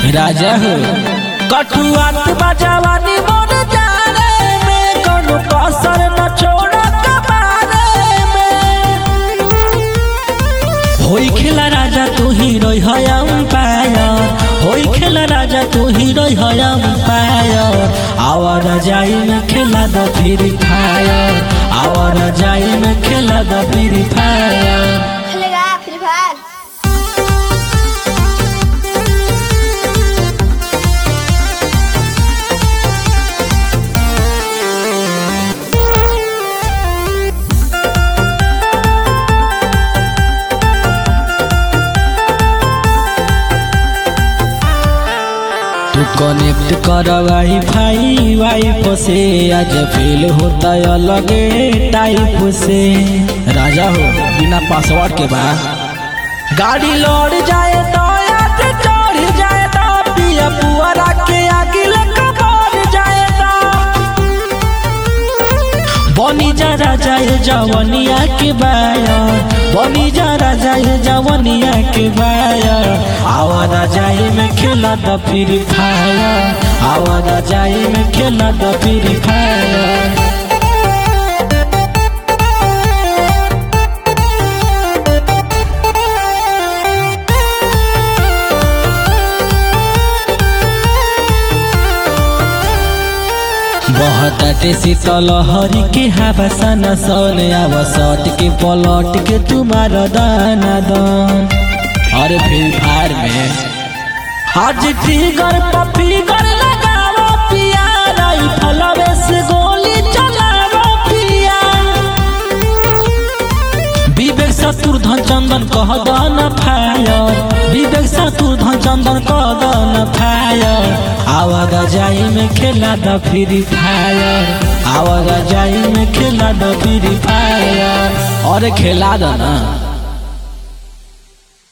राजा हो कठुआत बजावानी मन जाने में कोनो कसर न छोड़ कमाने में होई खेला राजा तू ही रोई है अंपायर होई खेला राजा तू ही रोई है अंपायर आवर जाई में खेला द फ्री फायर आवर जाई में खेला द फ्री फायर खेलेगा फ्री फायर। तू कनेक्ट कर वाईफाई से आज फेल होता अलगे टाइप से राजा हो बिना पासवर्ड के बाद गाड़ी लौट जाए तो याद चढ़ जाए तो पिया पुअरा के आगे लेकर बढ़ जाए तो बनी जा राजा ये जवनिया के बायर बनी जा राजा ये जवनिया के बायर आवारा जाए में खेला द फ्री फायर आवारा जाए में खेला द फ्री फायर बहताटे शीतल हरी के हवा सना सन आवसट के पलट के तुम्हारा दाना दान अरे फ्री फायर में आज फिगर पर फिगर लगाओ पिया राइफल से गोली चलाओ पिया विवेक शत्रुधन चंदन कह दाना फायर विवेक शत्रुधन चंदन कह दाना फायर आवाज जाई में खेला द फ्री फायर आवाज जाई में खेला द फ्री फायर और खेला द ना।